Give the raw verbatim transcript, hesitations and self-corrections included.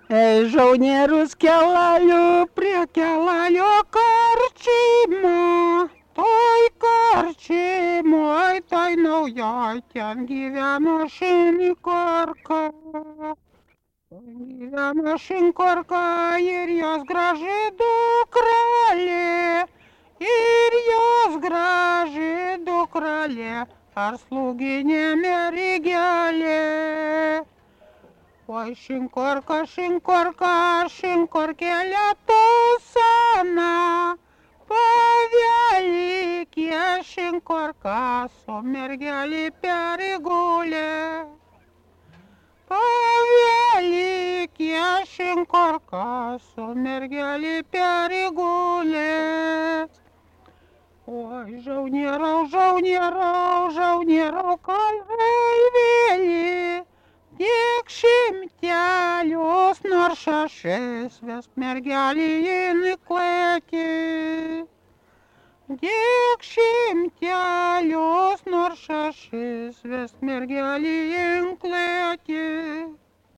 Ei, žaunierius kelaliu, prie kelalio karčimo. Toj karčimoj, toj naujoj, ten gyveno šinkorka. Ten gyveno šinkorka ir jos graži dukrelė. Ir jos graži dukrelė, ar slūginė mergelė. Oi, šinkorka, šinkorka, šinkorkelė tu sena, pavelikė šinkorka su mergelė perigulė. Pavelikė šinkorka su mergelė perigulė. Oi, žaunierau, žaunierau, žaunierau, kalvelį. Tiek šimtelius nors šešis ves mergelį įniklėti. Tiek šimtelius nors šešis ves mergelį įniklėti.